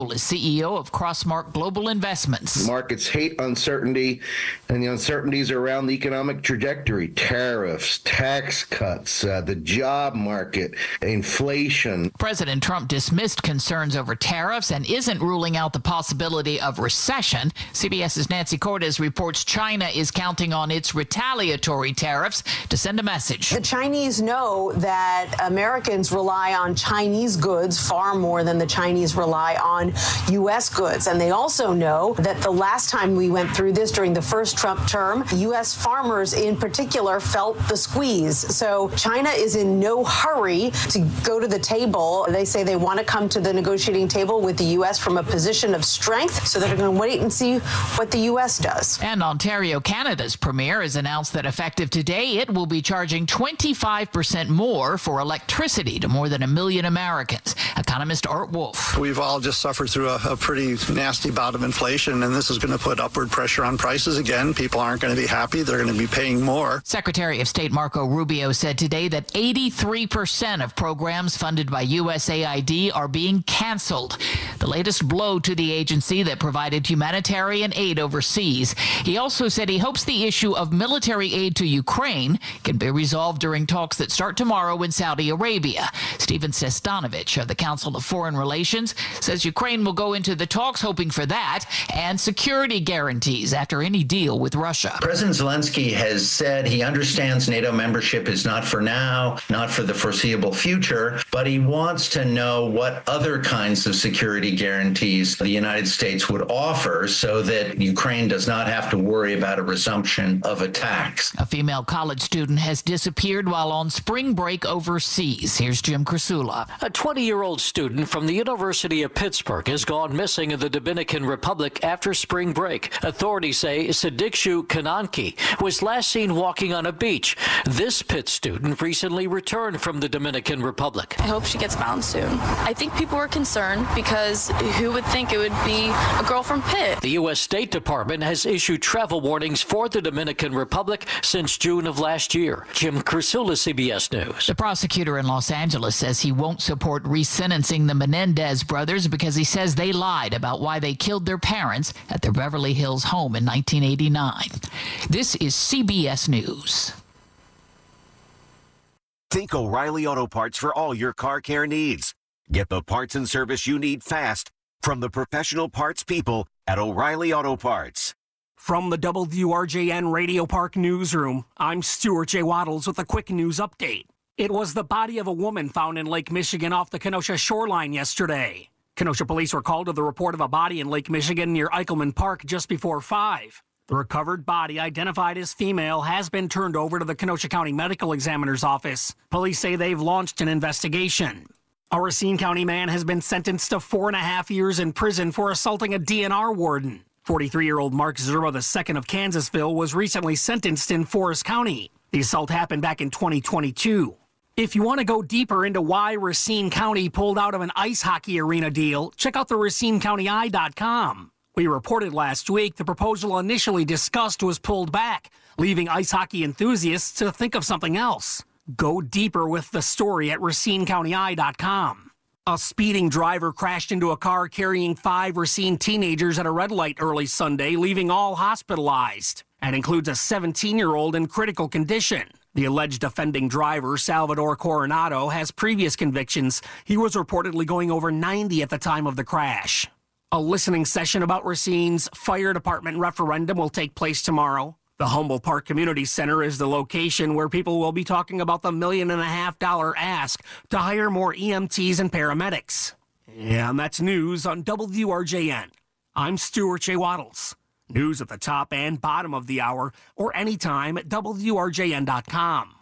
is CEO of Crossmark Global Investments. Markets hate uncertainty, and the uncertainties around the economic trajectory, tariffs, tax cuts, the job market, inflation. President Trump dismissed concerns over tariffs and isn't ruling out the possibility of recession. CBS's Nancy Cordes reports China is counting on its retaliatory tariffs to send a message. The Chinese know that Americans rely on Chinese goods far more than the Chinese rely on U.S. goods. And they also know that the last time we went through this during the first Trump term, U.S. farmers in particular felt the squeeze. So China is in no hurry to go to the table. They say they want to come to the negotiating table with the U.S. from a position of strength, so they're going to wait and see what the U.S. does. And Ontario, Canada's premier, has announced that effective today, it will be charging 25% more for electricity to more than 1 million Americans. Economist Art Wolf. We've all just suffered through a pretty nasty bout of inflation, and this is going to put upward pressure on prices again. People aren't going to be happy. They're going to be paying more. Secretary of State Marco Rubio said today that 83% of programs funded by USAID are being canceled. The latest blow to the agency that provided humanitarian aid overseas. He also said he hopes the issue of military aid to Ukraine can be resolved during talks that start tomorrow in Saudi Arabia. Stephen Sestanovich of the Council of Foreign Relations says Ukraine will go into the talks hoping for that and security guarantees after any deal with Russia. President Zelensky has said he understands NATO membership is not for now, not for the foreseeable future, but he wants to know what other kinds of security guarantees the United States would offer so that Ukraine does not have to worry about a resumption of attacks. A female college student has disappeared while on spring break overseas. Here's Jim Krasula. A 20-year-old student from the University of Pittsburgh has gone missing in the Dominican Republic after spring break. Authorities say Sadikshu Kananki was last seen walking on a beach. This Pitt student recently returned from the Dominican Republic. I hope she gets found soon. I think people were concerned because who would think it would be a girl from Pitt? The U.S. State Department has issued travel warnings for the Dominican Republic since June of last year. Jim Krasula, CBS News. The prosecutor in Los Angeles says he won't support resentencing the Menendez brothers because he says they lied about why they killed their parents at their Beverly Hills home in 1989. This is CBS News. Think O'Reilly Auto Parts for all your car care needs. Get the parts and service you need fast from the professional parts people at O'Reilly Auto Parts. From the WRJN Radio Park Newsroom, I'm Stuart J. Waddles with a quick news update. It was the body of a woman found in Lake Michigan off the Kenosha shoreline yesterday. Kenosha police were called to the report of a body in Lake Michigan near Eichelman Park just before 5. The recovered body, identified as female, has been turned over to the Kenosha County Medical Examiner's office. Police say they've launched an investigation. A Racine County man has been sentenced to 4.5 years in prison for assaulting a DNR warden. 43-year-old Mark Zerba II of Kansasville was recently sentenced in Forest County. The assault happened back in 2022. If you want to go deeper into why Racine County pulled out of an ice hockey arena deal, check out the RacineCountyEye.com. We reported last week the proposal initially discussed was pulled back, leaving ice hockey enthusiasts to think of something else. Go deeper with the story at RacineCountyEye.com. A speeding driver crashed into a car carrying 5 Racine teenagers at a red light early Sunday, leaving all hospitalized. That includes a 17-year-old in critical condition. The alleged offending driver, Salvador Coronado, has previous convictions. He was reportedly going over 90 at the time of the crash. A listening session about Racine's fire department referendum will take place tomorrow. The Humboldt Park Community Center is the location where people will be talking about the $1.5 million ask to hire more EMTs and paramedics. And that's news on WRJN. I'm Stuart J. Waddles. News at the top and bottom of the hour or anytime at WRJN.com.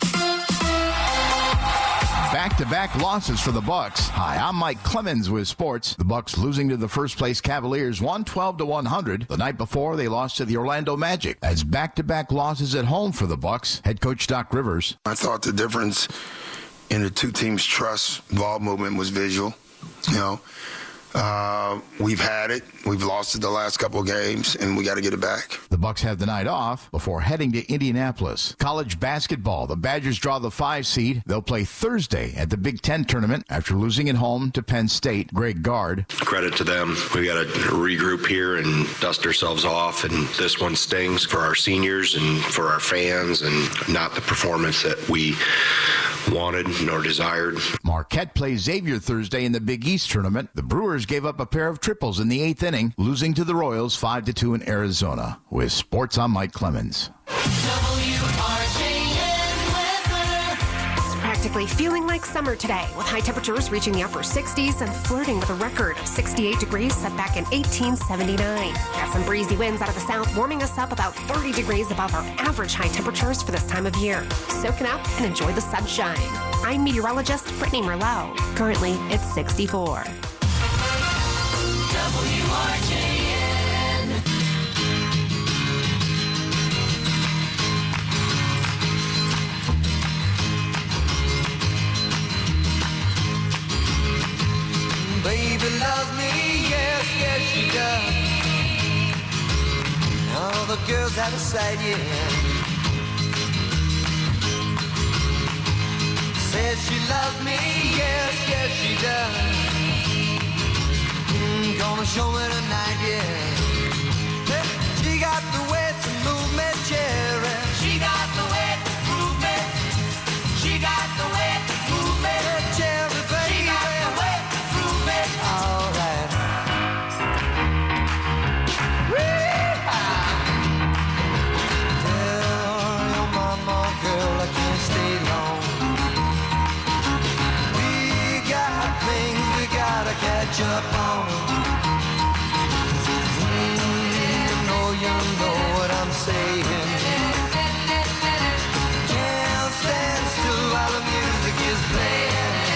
Back-to-back losses for the Bucks. Hi, I'm Mike Clemens with sports. The Bucks losing to the first-place Cavaliers 112-100. The night before, they lost to the Orlando Magic. That's back-to-back losses at home for the Bucks. Head coach Doc Rivers. I thought the difference in the two teams' trust ball movement was visual. You know, We've had it. We've lost it the last couple of games, and we got to get it back. The Bucks have the night off before heading to Indianapolis. College basketball. The Badgers draw the 5 seed. They'll play Thursday at the Big Ten tournament after losing at home to Penn State. Greg Gard. Credit to them. We got to regroup here and dust ourselves off, and this one stings for our seniors and for our fans, and not the performance that we wanted nor desired. Marquette plays Xavier Thursday in the Big East tournament. The Brewers gave up a pair of triples in the 8th inning, losing to the Royals 5-2 in Arizona. With sports, I'm Mike Clemens. Practically feeling like summer today, with high temperatures reaching the upper 60s and flirting with a record of 68 degrees set back in 1879. Got some breezy winds out of the south, warming us up about 30 degrees above our average high temperatures for this time of year. Soak it up and enjoy the sunshine. I'm meteorologist Brittany Merlot. Currently, it's 64. WRJN. Baby loves me, yes, yes she does. All the girls out of sight, yeah. Says she loves me, yes, yes she does. Gonna show me tonight, yeah. She got the way to move me, cherry. She got the way to move me. She got the way to move me, cherry, baby. She got the way. All right. Tell your mama, girl, I can't stay long. We got things we gotta catch up on. You know what I'm saying. Can't stand still while the music is playing.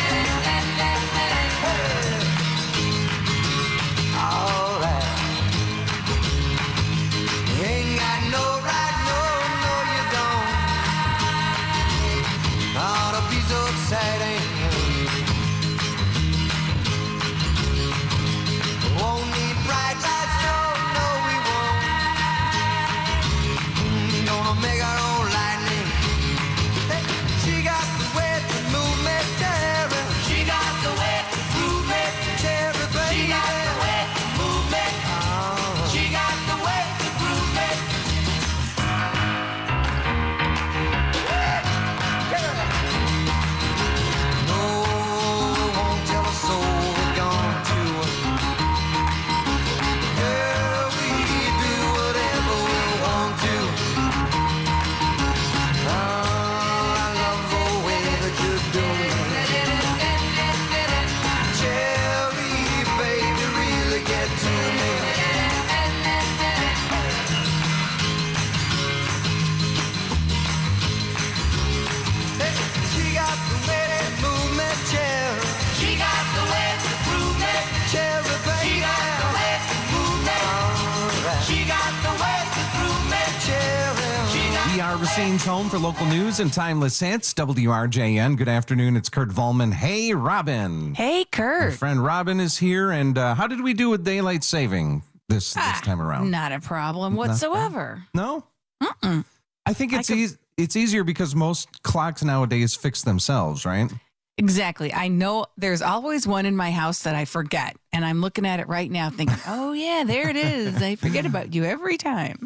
Racine's home for local news and timeless hits. WRJN. Good afternoon. It's Kurt Volman. Hey, Robin. Hey, Kurt. My friend Robin is here. And how did we do with daylight saving this time around? Not a problem whatsoever. No? Mm-mm. I think it's easier because most clocks nowadays fix themselves, right? Exactly. I know there's always one in my house that I forget. And I'm looking at it right now thinking, oh, yeah, there it is. I forget about you every time.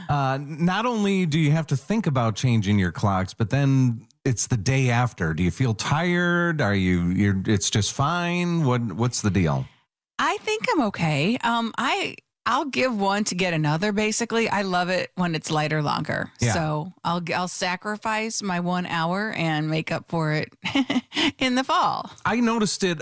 Not only do you have to think about changing your clocks, but then it's the day after. Do you feel tired? It's just fine? What's the deal? I think I'm okay. I'll give one to get another, basically. I love it when it's lighter longer. Yeah. So I'll sacrifice my 1 hour and make up for it in the fall. I noticed it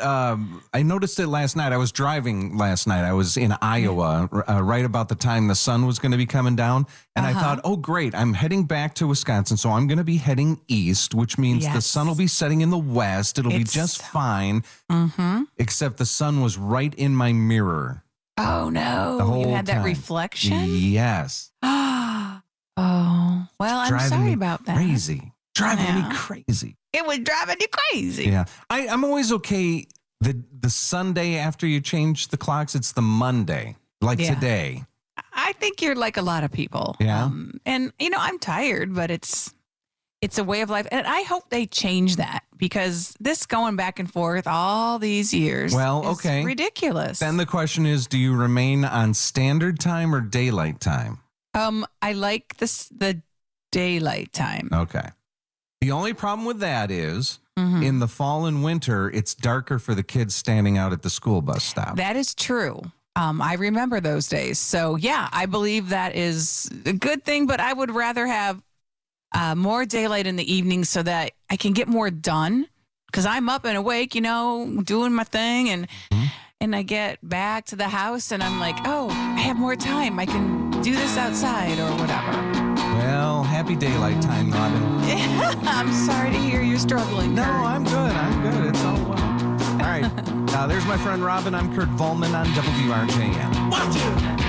last night. I was driving last night. I was in Iowa right about the time the sun was going to be coming down. And I thought, oh, great. I'm heading back to Wisconsin. So I'm going to be heading east, which means the sun will be setting in the west. It'll be just fine. Mm-hmm. Except the sun was right in my mirror. Oh, no. You had that reflection? Yes. Oh, well, I'm sorry about that. Driving me crazy. It was driving you crazy. Yeah. I'm always okay The Sunday after you change the clocks, it's the Monday, like today. I think you're like a lot of people. Yeah. And, I'm tired, but it's a way of life. And I hope they change that because this going back and forth all these years is ridiculous. Then the question is, do you remain on standard time or daylight time? I like the daylight time. Okay. The only problem with that is in the fall and winter, it's darker for the kids standing out at the school bus stop. That is true. I remember those days. So, yeah, I believe that is a good thing, but I would rather have more daylight in the evening so that I can get more done because I'm up and awake, doing my thing. And I get back to the house and I'm like, oh, I have more time. I can do this outside or whatever. Well, happy daylight time, Robin. I'm sorry to hear you're struggling. No, I'm good. It's all well. All right. There's my friend Robin. I'm Kurt Volman on WRJN. Watch it.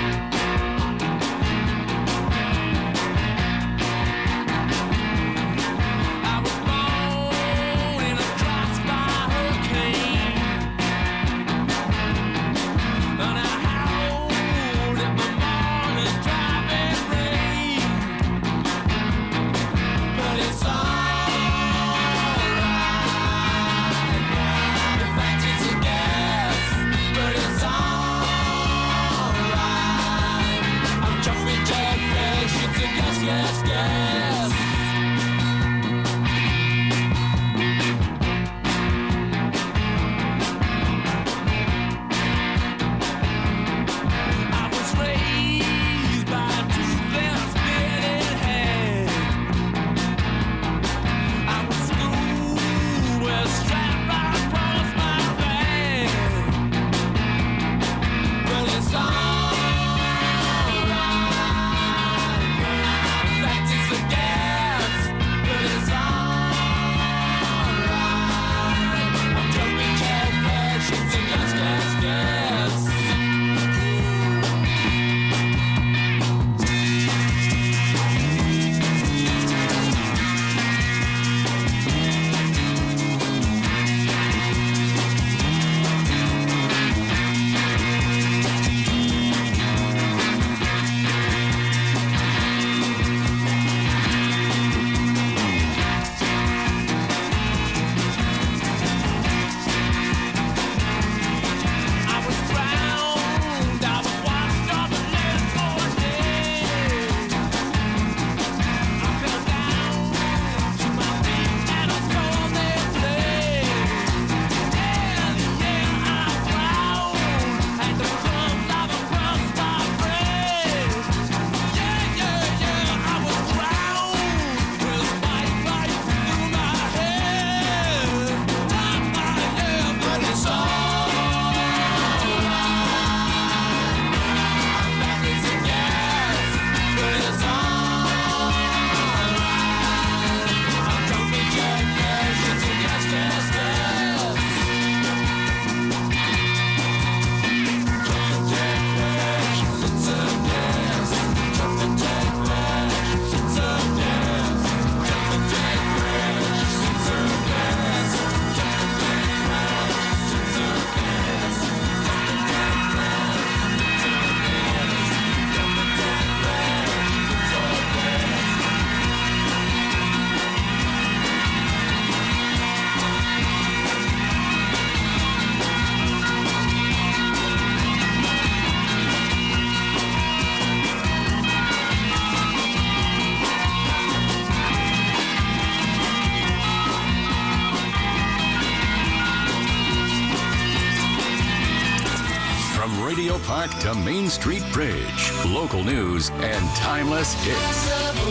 Radio Park to Main Street Bridge. Local news and timeless hits.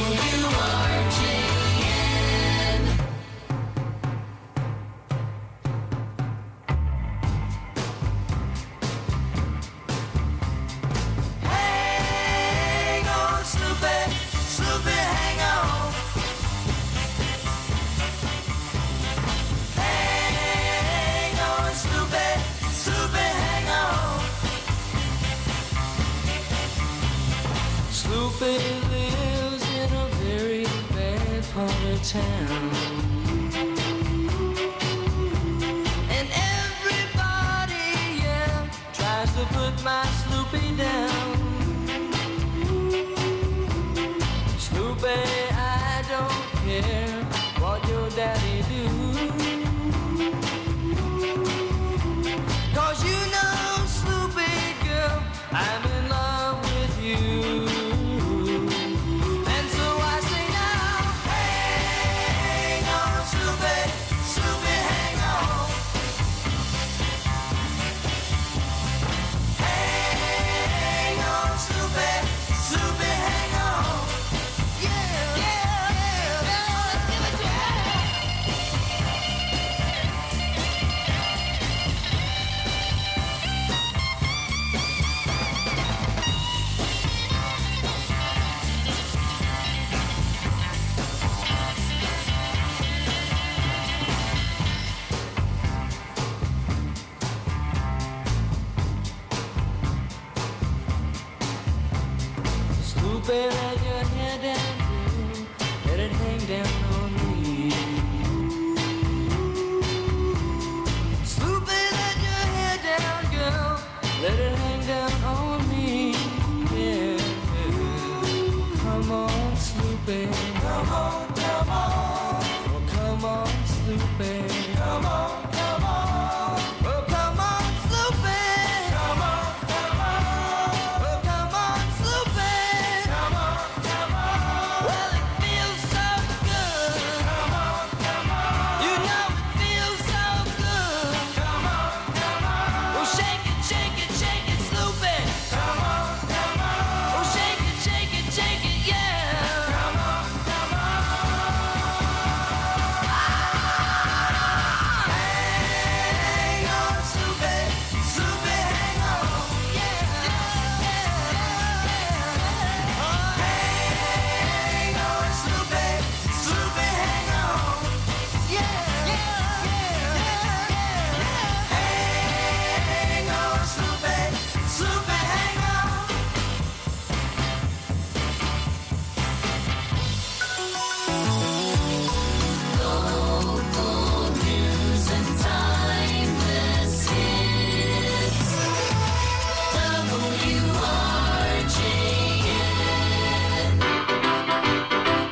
Hang on, Snoopy, Snoopy, hang on. Hang on, Snoopy, Snoopy, hang on. Snoopy lives in a very bad part of town, and everybody put my Sloopy down. Sloopy, I don't care what your daddy do. 'Cause you know, Sloopy girl, I'm in love with you. And so I say now, hang on, Sloopy, Sloopy, hang on. Hang on, Sloopy, Sloopy, hang on. Yeah, yeah, yeah, yeah, give it to Sloopy, let your hair down, girl. Let it hang down on me. Sloopy, let your hair down, girl. Let it hang down on me. Yeah. Come on, Sloopy. Come on, come on. Oh, come on, Sloopy. Come on, come on. Oh, come on, Sloopy. Come on, come on. Oh, come on, Sloopy. Come on, come on. Well, it feels so good. Come on, come on. You know it feels so good. Come on, come on. Oh, shake it, Sloopy. Come on, come on. Oh, shake it, yeah. Come on, come on. Hang on, Sloopy, Sloopy, hang on. Yeah, yeah, yeah. Oh, hang on, Sloopy, Sloopy, hang on. Yeah, yeah, yeah, yeah. Hang on, Sloopy, Sloopy, hang on. Local news and timeless hits. WRJN.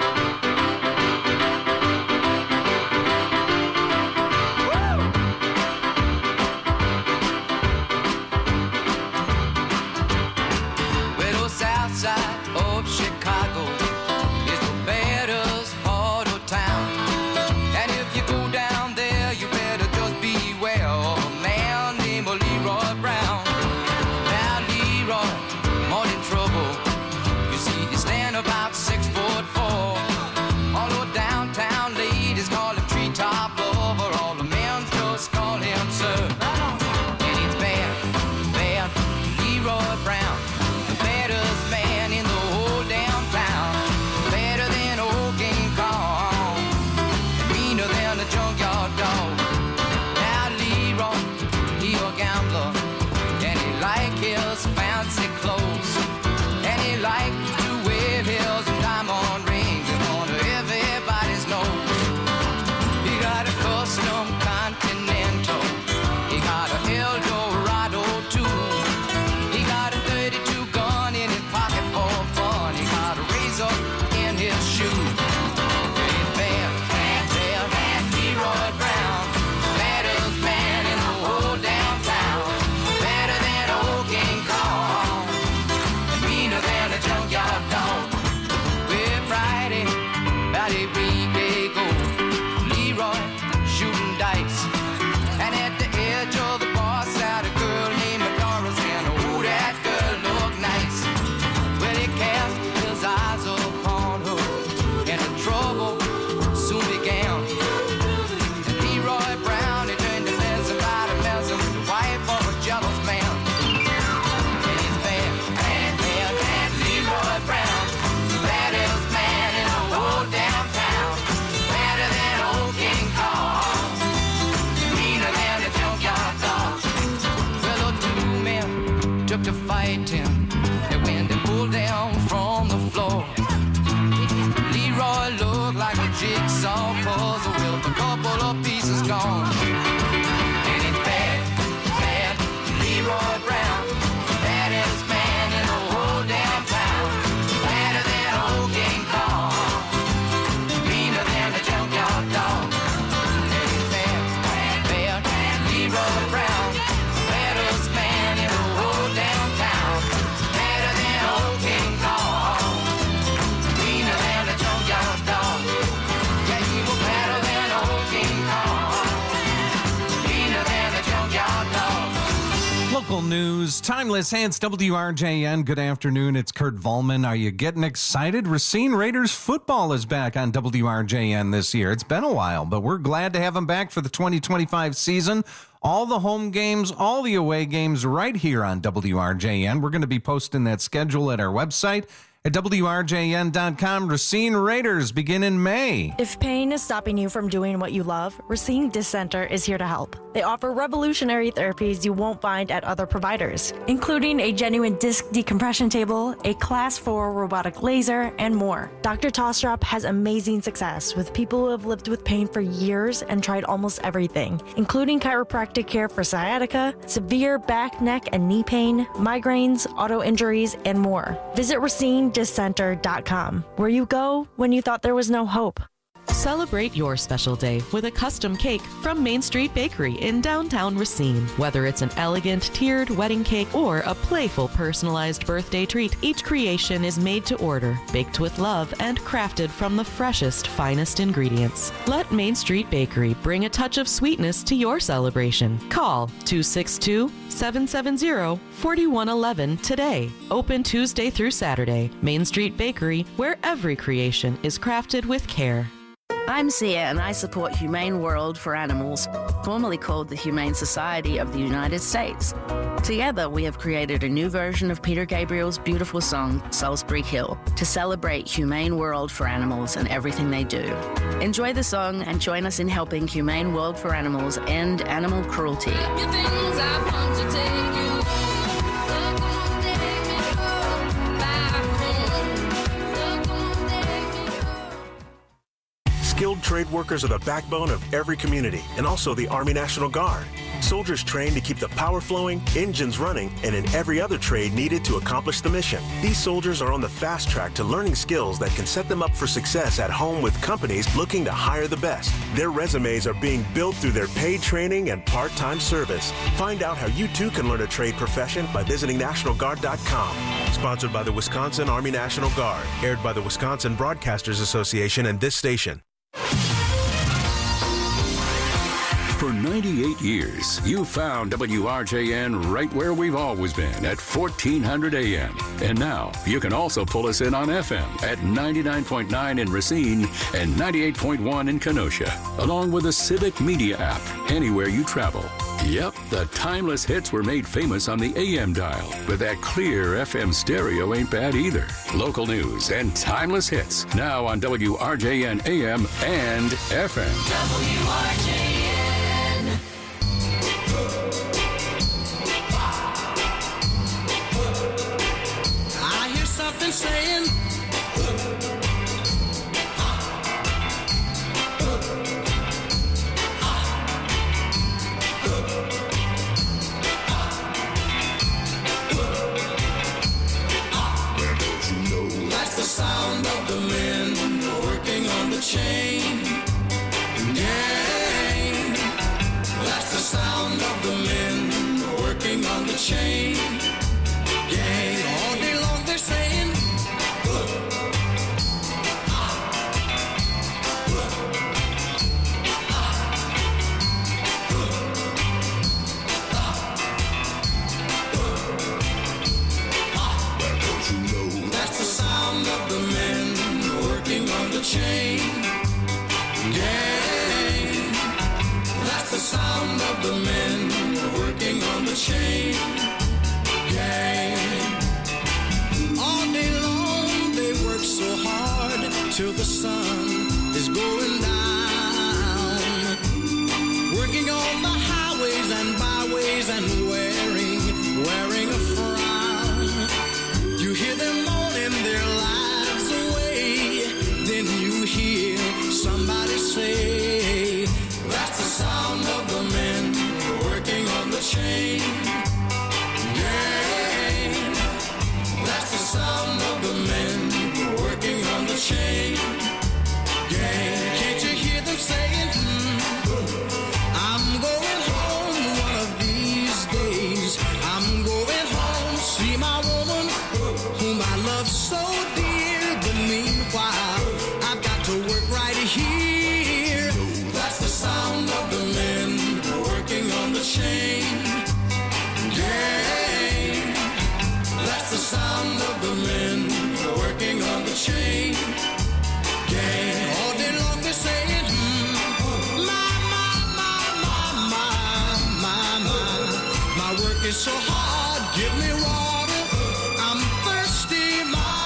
Well, the south side of Chicago is the baddest part of town. And if you go down there, you better just beware of a man named Leroy Brown. Now, Leroy, more in trouble. You see, he stand about 6'4". All the downtown ladies call him treetop lover. All the men just call him sir. And it's bad, bad, Leroy Brown, the baddest man in the whole damn town. Better than old King Kong, and meaner than a junkyard dog. Now Leroy, he a gambler, and he like his fancy clothes, and he like to wear his diamond rings in on everybody's nose. He got a custom Continental, he got a Eldorado too. He got a 32 gun in his pocket for fun. He got a razor in his shoe. He's bad, bad, bad, bad, Leroy Brown, baddest man in the whole damn town. Better than old King Kong, and meaner than a junkyard dog. Well, Friday, about a week ago, Leroy shooting dice, and at the edge of the bar sat a girl named Doris, and oh, that girl looked nice. Well, he cast his eyes upon her, and the trouble soon began. And Leroy Brown, he turned to let somebody mess him with the wife of a jealous man. And he's bad, bad, bad, bad, Leroy Brown, the baddest man in the whole damn town. Better than old King Kong, meaner than a junkyard dog. Well, the two men took to fighting, and when they pulled down from the floor, Leroy looked like a jigsaw puzzle with a couple of pieces gone. And it's bad, bad, Leroy Brown, local news. Timeless Hits, WRJN. Good afternoon. It's Kurt Volman. Are you getting excited? Racine Raiders football is back on WRJN this year. It's been a while, but we're glad to have them back for the 2025 season. All the home games, all the away games right here on WRJN. We're going to be posting that schedule at our website at WRJN.com. Racine Raiders begin in May. If pain is stopping you from doing what you love, Racine Disc Center is here to help. They offer revolutionary therapies you won't find at other providers, including a genuine disc decompression table, a Class 4 robotic laser, and more. Dr. Tostrop has amazing success with people who have lived with pain for years and tried almost everything, including chiropractic care for sciatica, severe back, neck, and knee pain, migraines, auto injuries, and more. Visit RacineDiscCenter.com, where you go when you thought there was no hope. Celebrate your special day with a custom cake from Main Street Bakery in downtown Racine. Whether it's an elegant tiered wedding cake or a playful personalized birthday treat, each creation is made to order, baked with love, and crafted from the freshest, finest ingredients. Let Main Street Bakery bring a touch of sweetness to your celebration. Call 262-770-4111 today. Open Tuesday through Saturday. Main Street Bakery, where every creation is crafted with care. I'm Sia, and I support Humane World for Animals, formerly called the Humane Society of the United States. Together, we have created a new version of Peter Gabriel's beautiful song, Salisbury Hill, to celebrate Humane World for Animals and everything they do. Enjoy the song and join us in helping Humane World for Animals end animal cruelty. Skilled trade workers are the backbone of every community and also the Army National Guard. Soldiers trained to keep the power flowing, engines running, and in every other trade needed to accomplish the mission. These soldiers are on the fast track to learning skills that can set them up for success at home with companies looking to hire the best. Their resumes are being built through their paid training and part-time service. Find out how you too can learn a trade profession by visiting NationalGuard.com. Sponsored by the Wisconsin Army National Guard. Aired by the Wisconsin Broadcasters Association and this station. For 98 years, you found WRJN right where we've always been at 1400 AM. And now you can also pull us in on FM at 99.9 in Racine and 98.1 in Kenosha, along with the Civic Media app anywhere you travel. Yep, the timeless hits were made famous on the AM dial, but that clear FM stereo ain't bad either. Local news and timeless hits now on WRJN AM and FM. WRJN. I hear something saying, that's the sound of the men working on the chain gang. That's the sound of the men working on the chain gang. All day long they're saying, that's the sound of the men working on the chain gang. That's the sound of the men working on the chain gang. All day long they work so hard till the sun is going down, working on the highways and byways and wearing a frown. You hear them moaning their lives away, then you hear somebody say, that's the sound of the men working on the chain gang. That's the sound of the men working on the chain gang. Can't you hear them saying, I'm going home one of these days. I'm going home, see my woman whom I love so dear. But meanwhile, I've got to work right here. That's the sound of the men working on the chain gang. is so hard, give me water. I'm thirsty,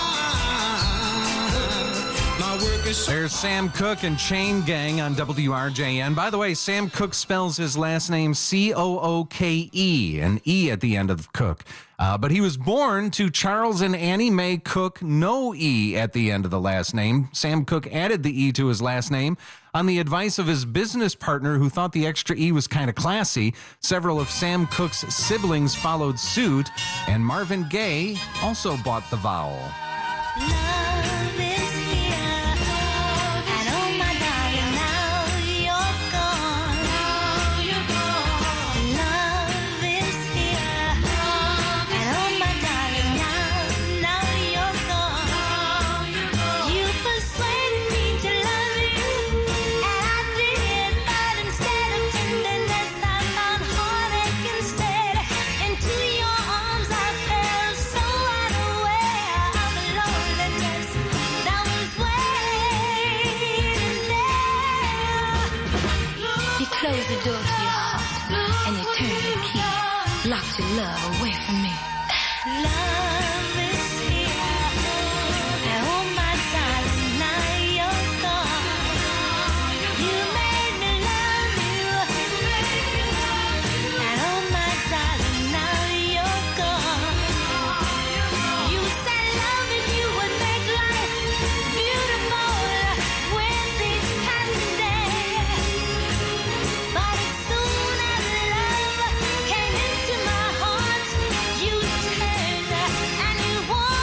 my work is so There's Sam Cooke and Chain Gang on WRJN. By the way, Sam Cooke spells his last name Cooke, an E at the end of Cook. But he was born to Charles and Annie Mae Cooke, no E at the end of the last name. Sam Cooke added the E to his last name on the advice of his business partner, who thought the extra E was kind of classy. Several of Sam Cooke's siblings followed suit, and Marvin Gaye also bought the vowel. love is here. And oh my darling, now you're gone. Now you're gone. Love is here. And oh my darling, now you're gone. Now you're gone. You persuaded me to love you, and I did, but instead of tenderness, I found heartache instead. Into your arms I fell so unaware of the loneliness that was waiting there. You closed the door to your heart and you turned the key, locked your love away from me. Love is here, and oh my darling, now you're gone. You made me love you, and oh my darling, now you're gone. You said loving you would make life beautiful with each passing day. But as soon as love came into my heart, you turned and you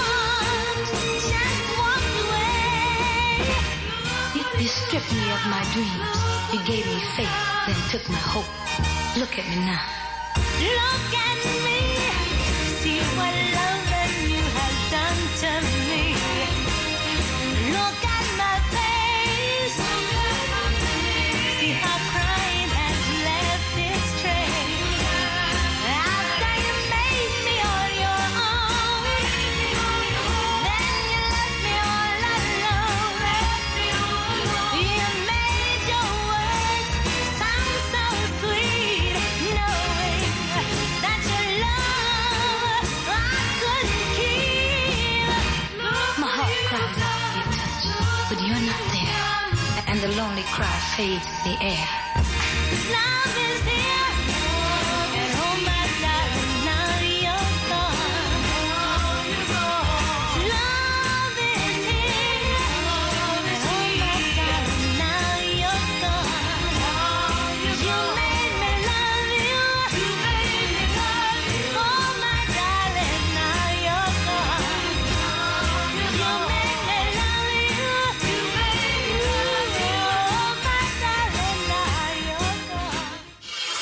just walked away. You stripped me of my dreams. You gave me faith, then took my hope. Look at me now. Look at me. See what love and you have done to me. Look at my face. See how crying has left its trace. After you made me on your own, then you left me all alone. You made your words sound so sweet, knowing that your love I couldn't keep. My heart cries out for your touch, but you're not there, and the lonely cry fades in the air. Love is here, and oh my darling, now you're gone. Love is here, and oh my darling, now you're gone. You made me love you. Oh my darling, now you're gone. You made me love you. Oh my darling, now you're gone.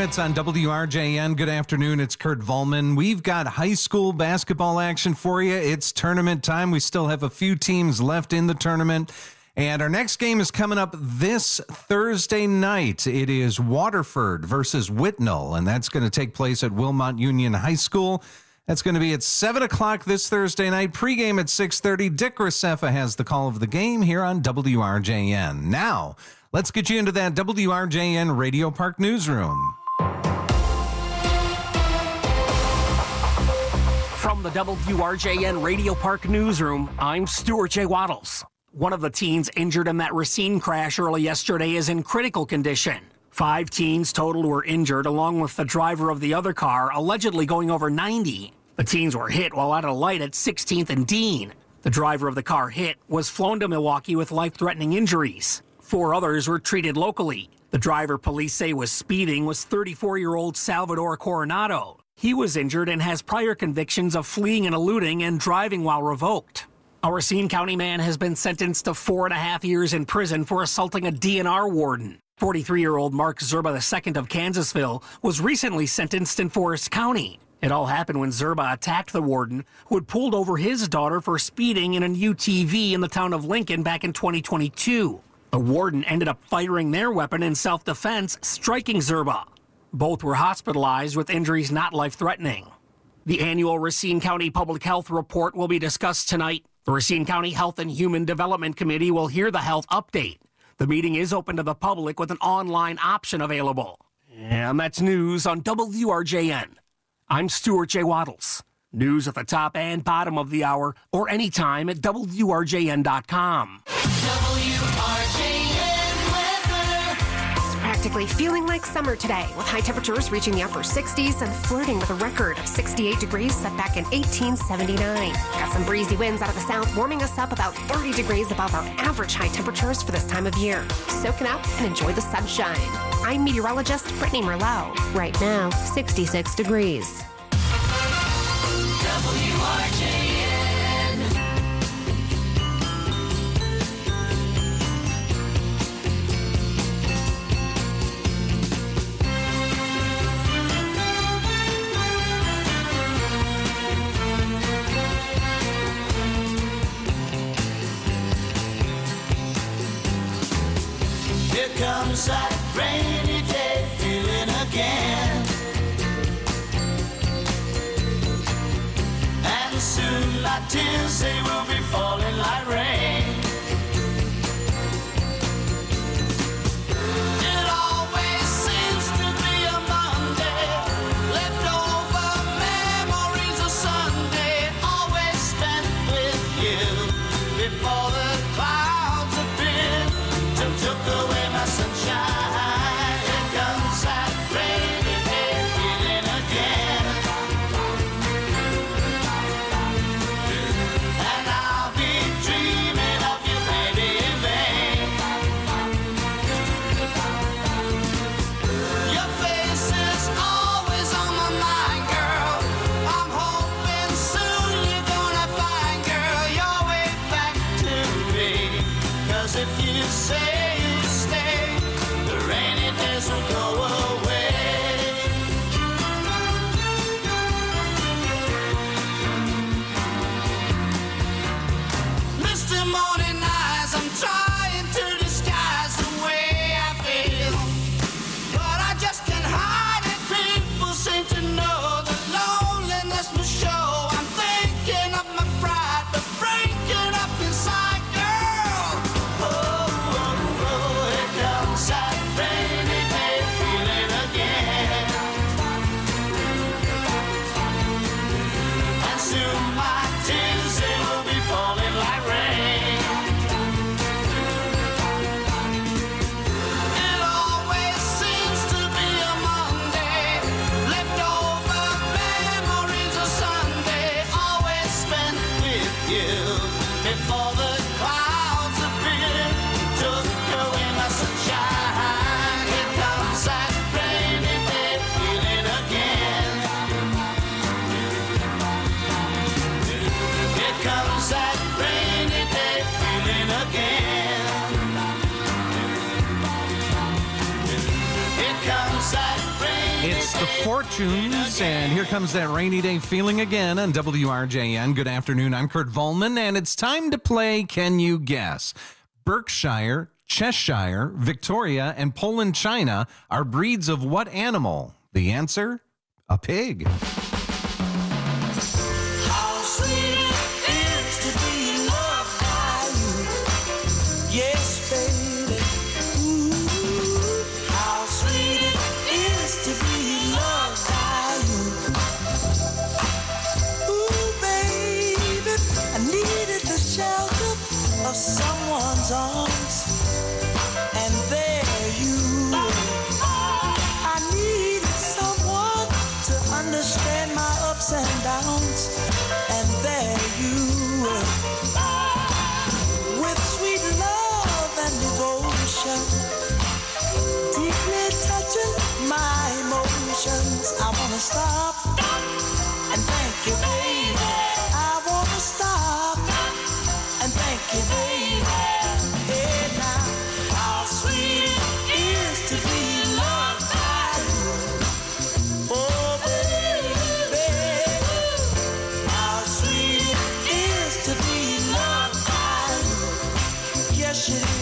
Hornets on WRJN. Good afternoon. It's Kurt Volman. We've got high school basketball action for you. It's tournament time. We still have a few teams left in the tournament. And our next game is coming up this Thursday night. It is Waterford versus Whitnall, and that's going to take place at Wilmot Union High School. That's going to be at 7 o'clock this Thursday night. Pregame at 6:30. Dick Racefa has the call of the game here on WRJN. Now, let's get you into that WRJN Radio Park newsroom. From the WRJN Radio Park newsroom, I'm Stuart J. Waddles. One of the teens injured in that Racine crash early yesterday is in critical condition. 5 teens total were injured, along with the driver of the other car, allegedly going over 90. The teens were hit while at a light at 16th and Dean. The driver of the car hit was flown to Milwaukee with life-threatening injuries. 4 others were treated locally. The driver police say was speeding was 34-year-old Salvador Coronado. He was injured and has prior convictions of fleeing and eluding and driving while revoked. A Racine County man has been sentenced to 4.5 years in prison for assaulting a DNR warden. 43-year-old Mark Zerba II of Kansasville was recently sentenced in Forest County. It all happened when Zerba attacked the warden, who had pulled over his daughter for speeding in an UTV in the town of Lincoln back in 2022. The warden ended up firing their weapon in self-defense, striking Zerba. Both were hospitalized with injuries not life-threatening. The annual Racine County Public Health Report will be discussed tonight. The Racine County Health and Human Development Committee will hear the health update. The meeting is open to the public with an online option available. And that's news on WRJN. I'm Stuart J. Waddles. News at the top and bottom of the hour or anytime at WRJN.com. Practically feeling like summer today, with high temperatures reaching the upper 60s and flirting with a record of 68 degrees set back in 1879. Got some breezy winds out of the south, warming us up about 30 degrees above our average high temperatures for this time of year. Soak it up and enjoy the sunshine. I'm meteorologist Brittany Merlot. Right now, 66 degrees. WRJN. Here comes that rainy day feeling again. And soon my tears, they will be falling like rain. It always seems to be a Monday, leftover memories of Sunday, always spent with you before the clouds appeared and took away my sunshine. Here comes that rainy day feeling again. And I'll be dreaming of you, baby, in vain. Your face is always on my mind, girl. I'm hoping soon you're gonna find, girl, your way back to me. 'Cause if you say you stay, the rainy days will go away. Misty morning eyes, I'm trying to disguise the way I feel, but I just can't hide it. People seem to know the loneliness must show. I'm thinking of my pride, but breaking up inside, girl. Oh, oh, Fortunes, and here comes that rainy day feeling again on WRJN. Good afternoon, I'm Kurt Volman, and it's time to play Can You Guess? Berkshire, Cheshire, Victoria, and Poland China are breeds of what animal? The answer? A pig. How sweet it is to be loved by you. Yes, baby. Ooh, how sweet it is to be loved by you. Ooh, baby, I needed the shelter of someone's arms, and there you were. I needed someone to understand my ups and downs, and there you were. With sweet love and devotion, deeply touching my emotions. I wanna stop and thank you, baby. I wanna stop and thank you, baby. Hey now, how sweet it is to be loved by you. Oh, baby, how sweet it is to be loved by you. Yes, it is.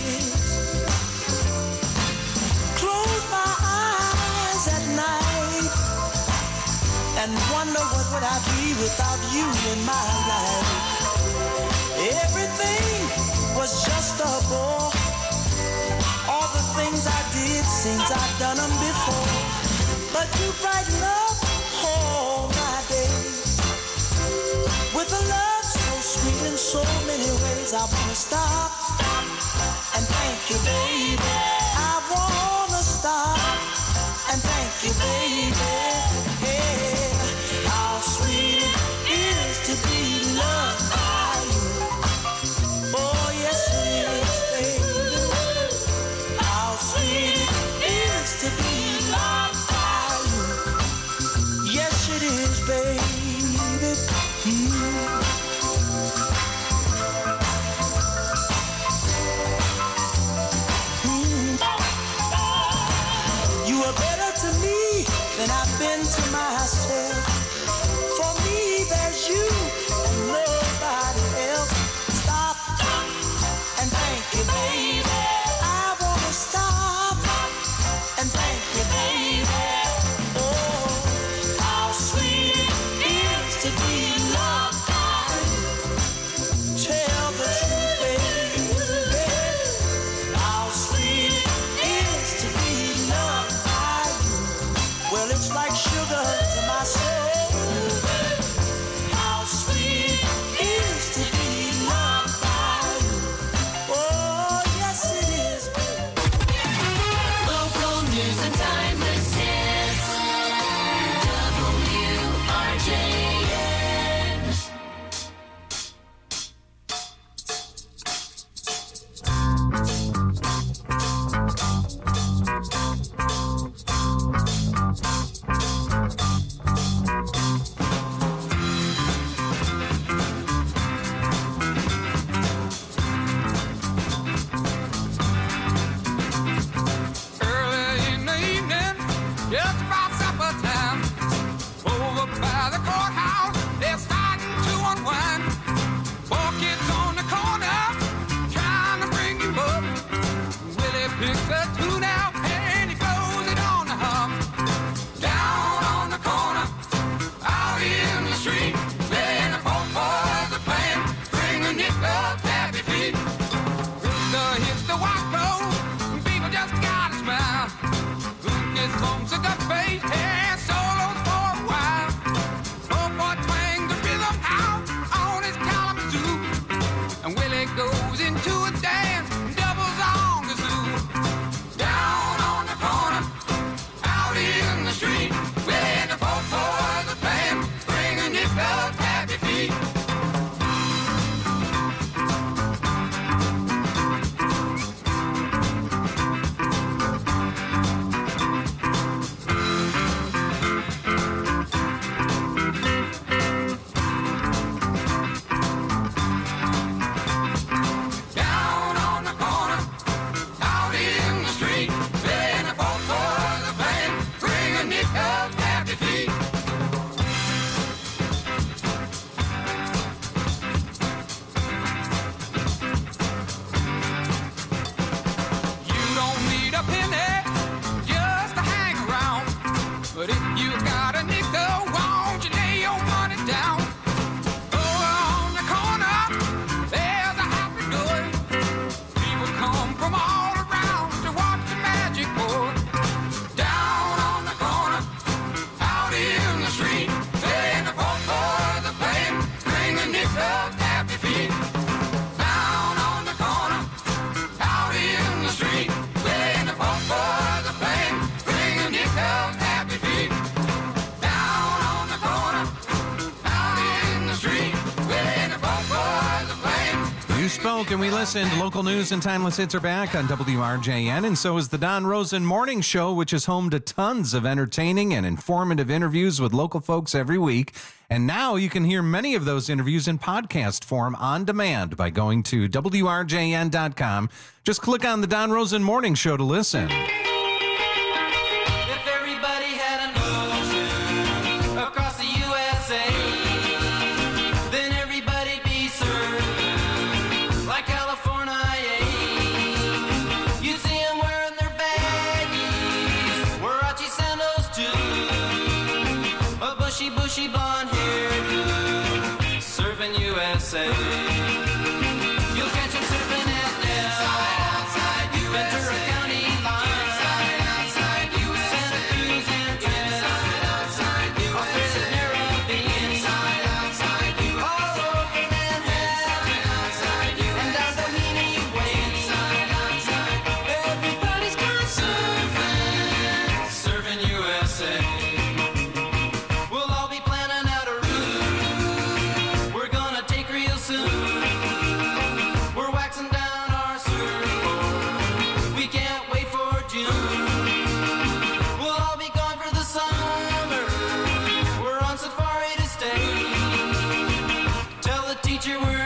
Close my eyes at night and wonder what would I be without you in my life. Everything was just a bore. All the things I did seems I've done them before. But you brighten up all my days with a love so sweet in so many ways. I wanna stop and thank you, baby. I wanna stop and thank you, baby. Hey, how sweet it is to be loved by you. Oh, yes, it is, baby. How sweet it is to be loved by you. Yes, it is, baby. You are better to me than I've been felt happy feet. Down on the corner, out in the street, playing the folk boys are playing, bringing you felt happy feet. Down on the corner, out in the street, playing the folk boys are playing. You spoke and we listened. Local news and timeless hits are back on WRJN, and so is the Don Rosen Morning Show, which is home to tons of entertaining and informative interviews with local folks every week. And now you can hear many of those interviews in podcast form on demand by going to WRJN.com. Just click on the Don Rosen Morning Show to listen. If everybody had an ocean across the USA, then everybody'd be served like California. You'd see them wearing their baggies, Warachi sandals too, a bushy blonde hairdo, surfing USA. You'll catch them surfing at Nell, Ventura County line, Santa Cruz and Trent, Australia's Narrabeen, all over Manhattan, and down Doheny Way. Everybody's gone surfing USA. We'll all be planning out a route we're gonna take real soon. We're waxing down our surfboard, we can't wait for June. We'll all be gone for the summer, we're on safari to stay. Tell the teacher we're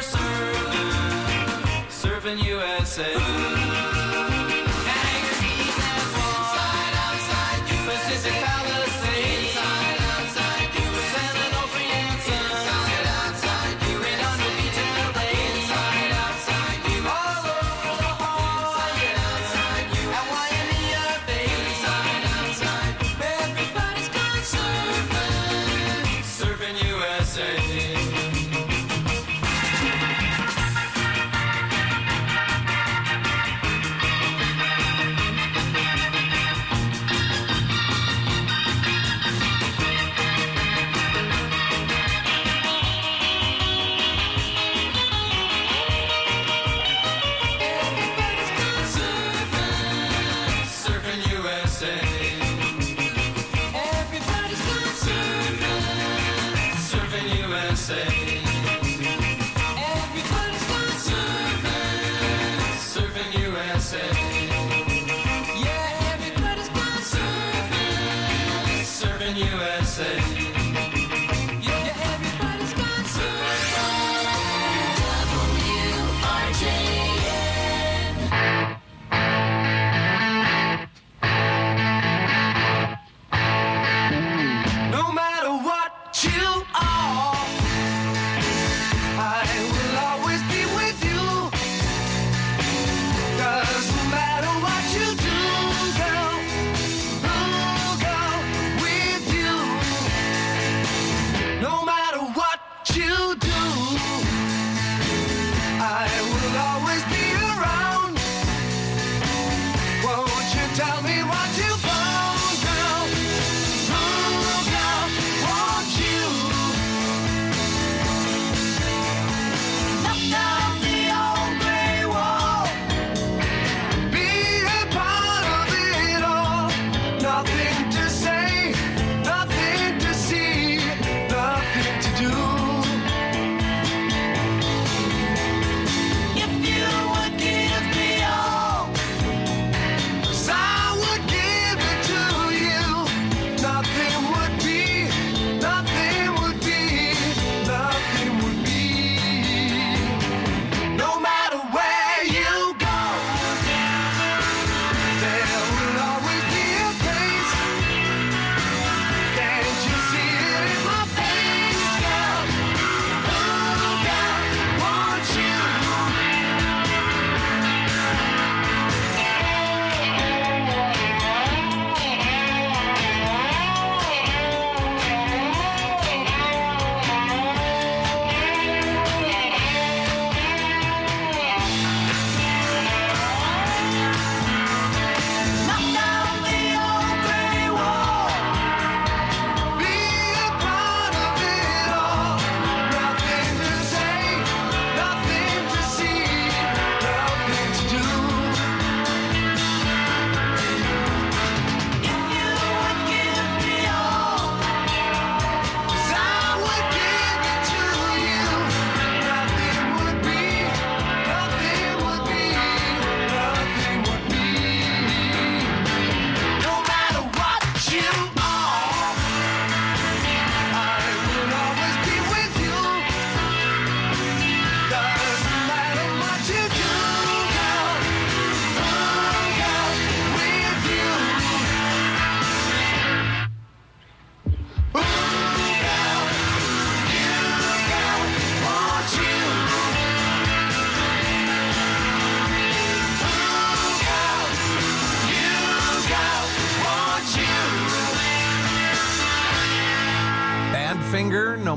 surfing USA. Hangar Keys and Swan, Pacific Palisades, San Onofre and Sun, Redondo Beach and LA, all over La Jolla, at Waimea Bay. Everybody's gone surfing USA.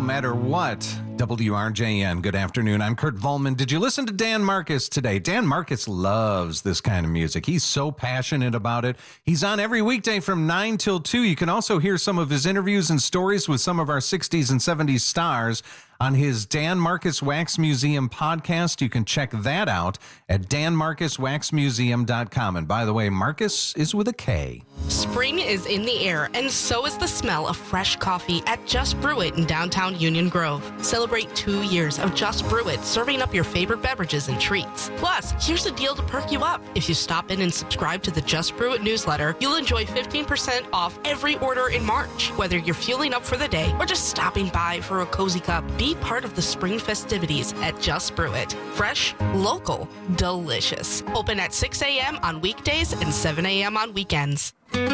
matter what. WRJN, good afternoon. I'm Kurt Volman. Did you listen to Dan Marcus today? Dan Marcus loves this kind of music. He's so passionate about it. He's on every weekday from 9 till 2. You can also hear some of his interviews and stories with some of our 60s and 70s stars on his Dan Marcus Wax Museum podcast. You can check that out at danmarcuswaxmuseum.com. And by the way, Marcus is with a K. Spring is in the air, and so is the smell of fresh coffee at Just Brew It in downtown Union Grove. Celebrate 2 years of Just Brew It, serving up your favorite beverages and treats. Plus, here's a deal to perk you up. If you stop in and subscribe to the Just Brew It newsletter, you'll enjoy 15% off every order in March. Whether you're fueling up for the day or just stopping by for a cozy cup, be part of the spring festivities at Just Brew It. Fresh, local, delicious. Open at 6 a.m. on weekdays and 7 a.m. on weekends.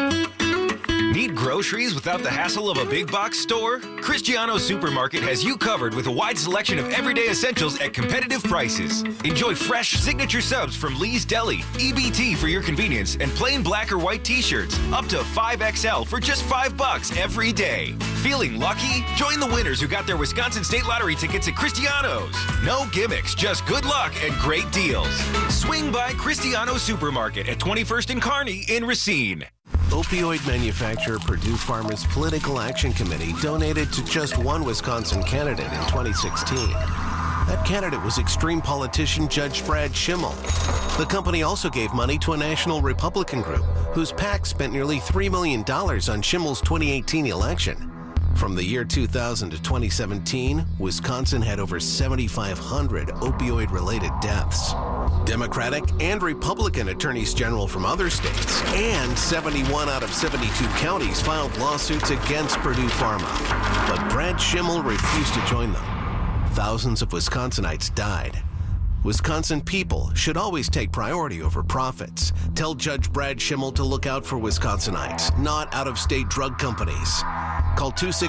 Need groceries without the hassle of a big box store? Cristiano Supermarket has you covered with a wide selection of everyday essentials at competitive prices. Enjoy fresh signature subs from Lee's Deli, EBT for your convenience, and plain black or white t-shirts up to 5XL for just $5 every day. Feeling lucky? Join the winners who got their Wisconsin State Lottery tickets at Cristiano's. No gimmicks, just good luck and great deals. Swing by Cristiano Supermarket at 21st and Kearney in Racine. Opioid manufacturer Purdue Pharma's Political Action Committee donated to just one Wisconsin candidate in 2016. That candidate was extreme politician Judge Brad Schimmel. The company also gave money to a national Republican group whose PAC spent nearly $3 million on Schimmel's 2018 election. From the year 2000 to 2017, Wisconsin had over 7,500 opioid-related deaths. Democratic and Republican attorneys general from other states and 71 out of 72 counties filed lawsuits against Purdue Pharma. But Brad Schimmel refused to join them. Thousands of Wisconsinites died. Wisconsin people should always take priority over profits. Tell Judge Brad Schimmel to look out for Wisconsinites, not out-of-state drug companies. Call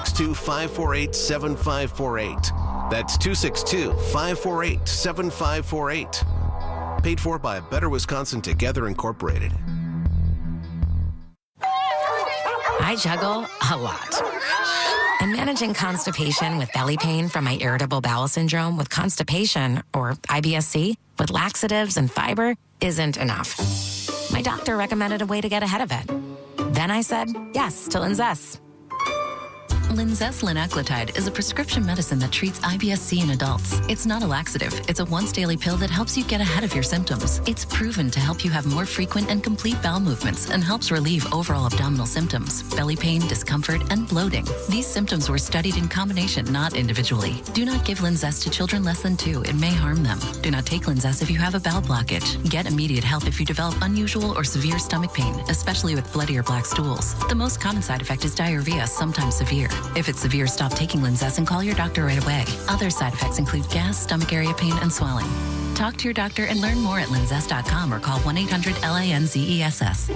262-548-7548. That's 262-548-7548. Paid for by Better Wisconsin Together Incorporated. I juggle a lot. And managing constipation with belly pain from my irritable bowel syndrome with constipation, or IBS-C, with laxatives and fiber isn't enough. My doctor recommended a way to get ahead of it. Then I said yes to Linzess. Linzess linaclotide is a prescription medicine that treats IBS-C in adults. It's not a laxative. It's a once-daily pill that helps you get ahead of your symptoms. It's proven to help you have more frequent and complete bowel movements and helps relieve overall abdominal symptoms, belly pain, discomfort, and bloating. These symptoms were studied in combination, not individually. Do not give Linzess to children less than 2. It may harm them. Do not take Linzess if you have a bowel blockage. Get immediate help if you develop unusual or severe stomach pain, especially with bloody or black stools. The most common side effect is diarrhea, sometimes severe. If it's severe, stop taking Linzess and call your doctor right away. Other side effects include gas, stomach area pain, and swelling. Talk to your doctor and learn more at linzess.com or call 1-800-LINZESS.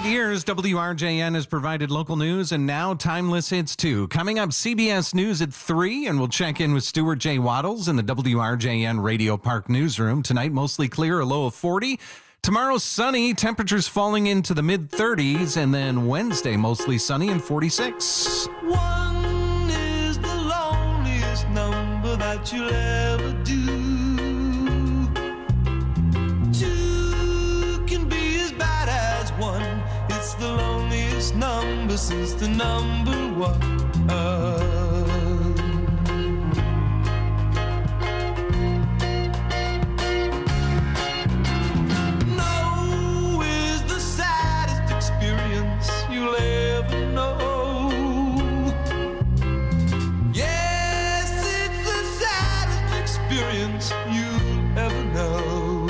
years, WRJN has provided local news and now Timeless Hits too. Coming up, CBS News at 3, and we'll check in with Stuart J. Waddles in the WRJN Radio Park newsroom. Tonight, mostly clear, a low of 40. Tomorrow, sunny, temperatures falling into the mid-30s, and then Wednesday, mostly sunny and 46. One is the loneliest number that you'll ever do. Two can be as bad as one. It's the loneliest number since the number one. You'll ever know. Yes, it's the saddest experience you'll ever know.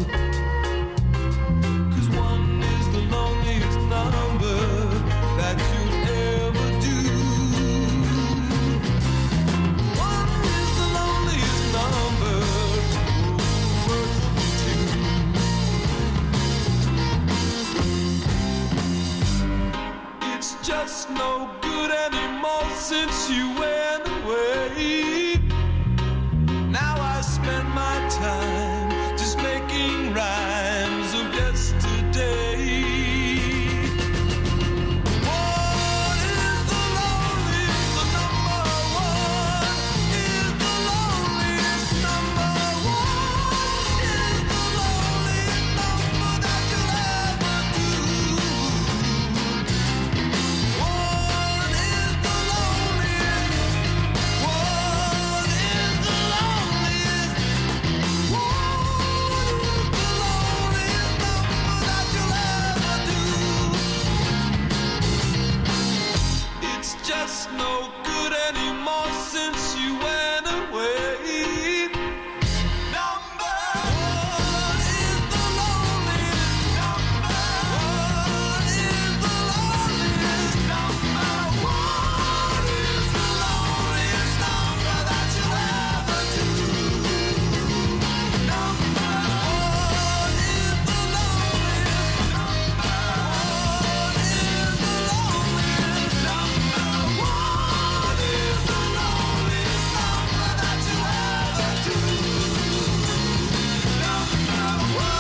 'Cause one is the loneliest number that you'll ever do. One is the loneliest number worth two. It's just no good anymore since you went away. Now I spend my time just making rhymes of yesterday. One is the loneliest, the number one is the loneliest number. One is the loneliest number that you'll ever do. One is the loneliest. One is the loneliest. One is the loneliest number that you'll ever do. It's just no good anymore since you went away. Number one is the loneliest. Number one is the loneliest. Number one is the loneliest number that you'll ever do. Number one is the loneliest. Number one is the loneliest. Number one is the loneliest number that you'll ever do. Number one.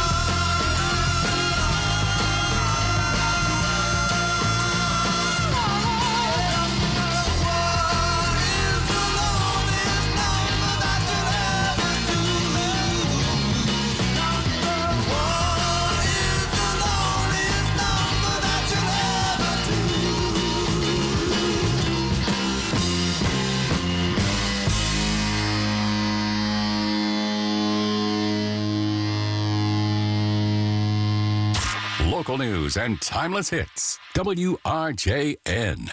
Local news and timeless hits. WRJN.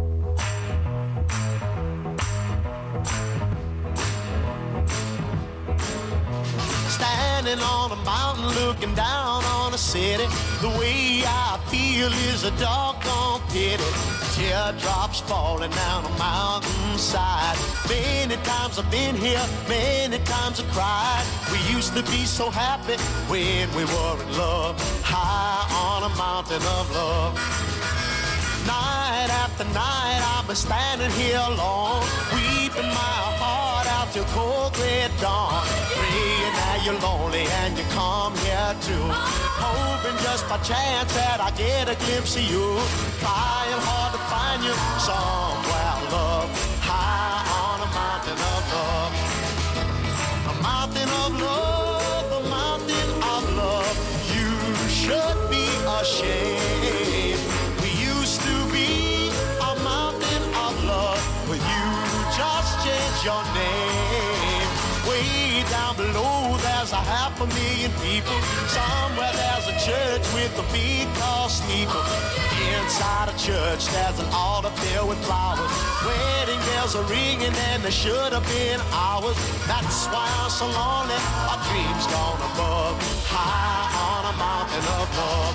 Standing on a mountain looking down on a city. The way I feel is a doggone pity. Teardrops falling down a mountainside. Many times I've been here, many times I cried. We used to be so happy when we were in love. High on a mountain of love. Night after night I've been standing here alone, weeping my heart out till cold gray dawn. Praying that you're lonely and you come here too. Hoping just by chance that I get a glimpse of you. Trying hard to find you somewhere, love. High on a mountain of love. A mountain of love, a mountain of love. You should be ashamed. We used to be a mountain of love, but you just changed your name. Way down below there's 500,000 people. Somewhere there's a church with a big tall steeple. Inside a church there's an altar filled with flowers. Wedding bells are ringing and they should have been ours. That's why I'm so lonely. Our dreams gone above. High on a mountain of love.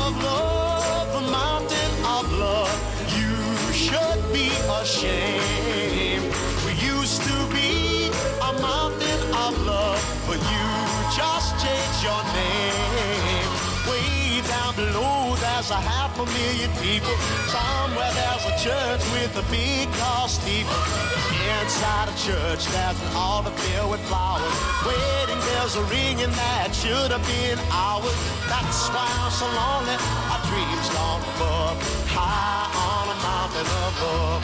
of love, a mountain of love. You should be ashamed. We used to be a mountain of love, but you just changed your name. Way down below, there's 500,000 people. Somewhere there's a church with a big tall steeple. Inside a church, there's an altar filled with flowers. Wedding bells are ringing, that should have been ours. That's why I'm so lonely, our dreams gone above. High on a mountain above.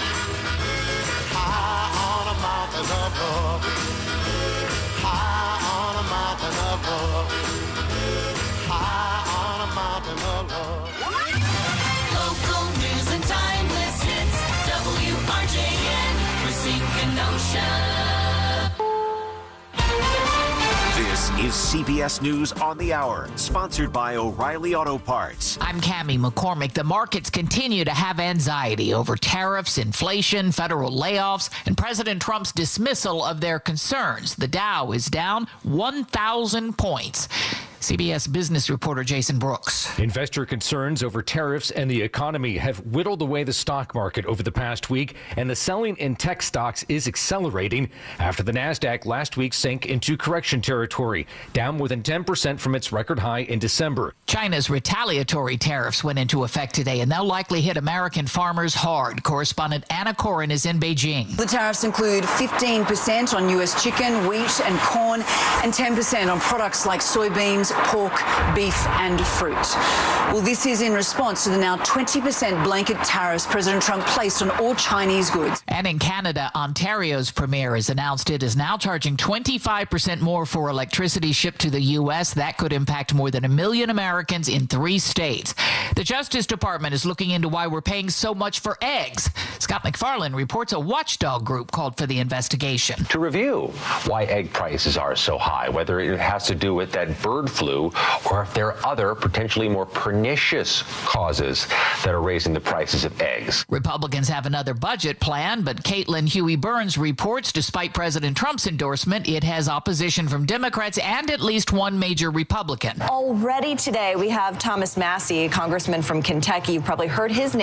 High on a mountain above. High on a mountain above. High on a mountain above. Local news and timeless hits. WRJN, Racine, Kenosha. This is CBS News on the Hour, sponsored by O'Reilly Auto Parts. I'm Cammie McCormick. The markets continue to have anxiety over tariffs, inflation, federal layoffs, and President Trump's dismissal of their concerns. The Dow is down 1,000 points. CBS business reporter Jason Brooks. Investor concerns over tariffs and the economy have whittled away the stock market over the past week, and the selling in tech stocks is accelerating after the Nasdaq last week sank into correction territory, down more than 10% from its record high in December. China's retaliatory tariffs went into effect today, and they'll likely hit American farmers hard. Correspondent Anna Corin is in Beijing. The tariffs include 15% on U.S. chicken, wheat and corn, and 10% on products like soybeans, pork, beef and fruit. Well, this is in response to the now 20% blanket tariffs President Trump placed on all Chinese goods. And in Canada, Ontario's premier has announced it is now charging 25% more for electricity shipped to the U.S. That could impact more than 1 million Americans in 3 states. The Justice Department is looking into why we're paying so much for eggs. Scott McFarland reports a watchdog group called for the investigation. To review why egg prices are so high, whether it has to do with that bird flu or if there are other potentially more pernicious causes that are raising the prices of eggs. Republicans have another budget plan, but Caitlin Huey Burns reports despite President Trump's endorsement, it has opposition from Democrats and at least one major Republican. Already today, we have Thomas Massie, a congressman from Kentucky. You've probably heard his name.